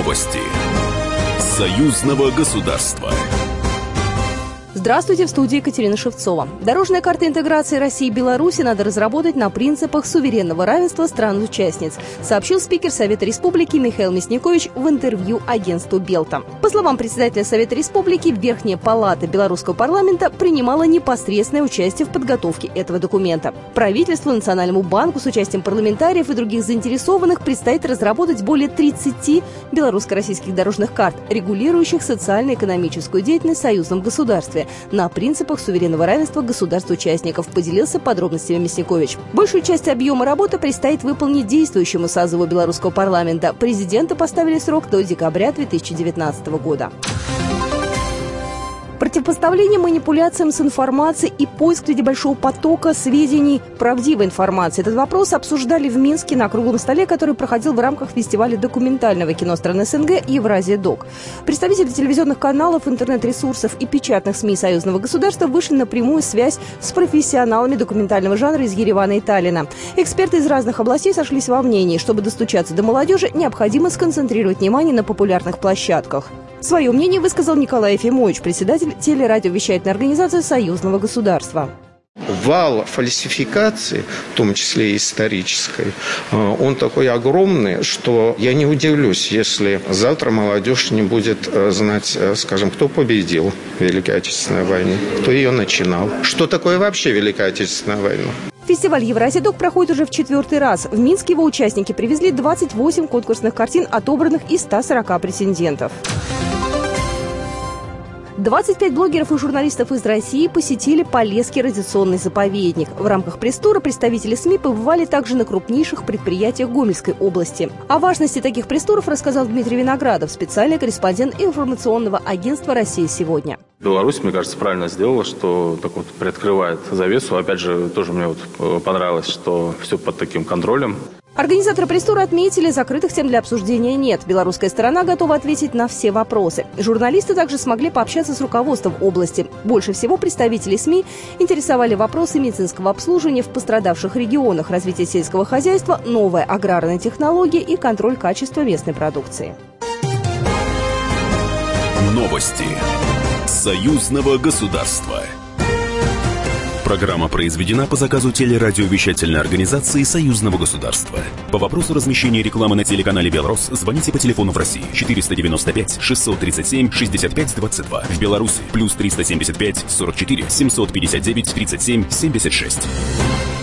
Новости союзного государства. Здравствуйте, в студии Екатерина Шевцова. Дорожная карта интеграции России и Беларуси надо разработать на принципах суверенного равенства стран-участниц, сообщил спикер Совета Республики Михаил Мясникович в интервью агентству Белта. По словам председателя Совета Республики, Верхняя палата белорусского парламента принимала непосредственное участие в подготовке этого документа. Правительству, Национальному банку с участием парламентариев и других заинтересованных предстоит разработать более 30 белорусско-российских дорожных карт, регулирующих социально-экономическую деятельность в союзном государстве на принципах суверенного равенства государств-участников, поделился подробностями Мясникович. Большую часть объема работы предстоит выполнить действующему созыву белорусского парламента. Президента поставили срок до декабря 2019 года. Противопоставление манипуляциям с информацией и поиск среди большого потока сведений правдивой информации. Этот вопрос обсуждали в Минске на круглом столе, который проходил в рамках фестиваля документального кино стран СНГ «Евразия-Док». Представители телевизионных каналов, интернет-ресурсов и печатных СМИ союзного государства вышли на прямую связь с профессионалами документального жанра из Еревана и Таллина. Эксперты из разных областей сошлись во мнении, чтобы достучаться до молодежи, необходимо сконцентрировать внимание на популярных площадках. Свое мнение высказал Николай Ефимович, председатель телерадиовещательной организации союзного государства. Вал фальсификации, в том числе и исторической, он такой огромный, что я не удивлюсь, если завтра молодежь не будет знать, скажем, кто победил в Великой Отечественной войне, кто ее начинал, что такое вообще Великая Отечественная война. Фестиваль «Евразия-Док» проходит уже в 4-й раз. В Минск его участники привезли 28 конкурсных картин, отобранных из 140 претендентов. 25 блогеров и журналистов из России посетили Полесский радиационный заповедник. В рамках пресс-тура представители СМИ побывали также на крупнейших предприятиях Гомельской области. О важности таких пресс-туров рассказал Дмитрий Виноградов, специальный корреспондент информационного агентства «Россия сегодня». Беларусь, мне кажется, правильно сделала, что так вот приоткрывает завесу. Опять же, тоже мне вот понравилось, что все под таким контролем. Организаторы пресс-тура отметили, закрытых тем для обсуждения нет. Белорусская сторона готова ответить на все вопросы. Журналисты также смогли пообщаться с руководством области. Больше всего представителей СМИ интересовали вопросы медицинского обслуживания в пострадавших регионах, развития сельского хозяйства, новая аграрная технология и контроль качества местной продукции. Новости союзного государства. Программа произведена по заказу телерадиовещательной организации союзного государства. По вопросу размещения рекламы на телеканале «Белрос» звоните по телефону в России 495 637 65 22. В Беларуси +375 44 759 37 76.